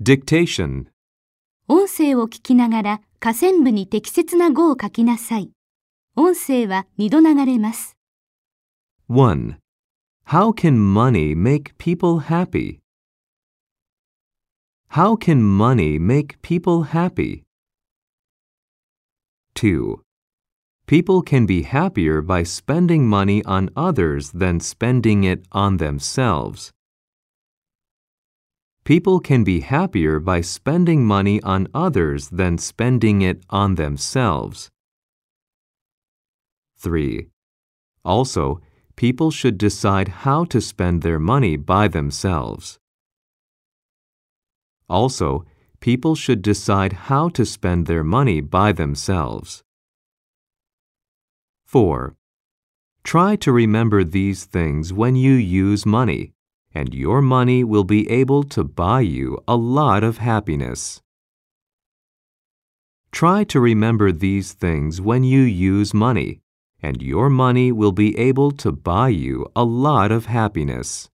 Dictation. 音声を聞きながら下線部に適切な語を書きなさい。音声は2度流れます。 1. How can money make people happy? How can money make people happy? 2. People can be happier by spending money on others than spending it on themselves. People can be happier by spending money on others than spending it on themselves. 3. Also, people should decide how to spend their money by themselves. Also, people should decide how to spend their money by themselves. 4. Try to remember these things when you use money, and your money will be able to buy you a lot of happiness. Try to remember these things when you use money, and your money will be able to buy you a lot of happiness.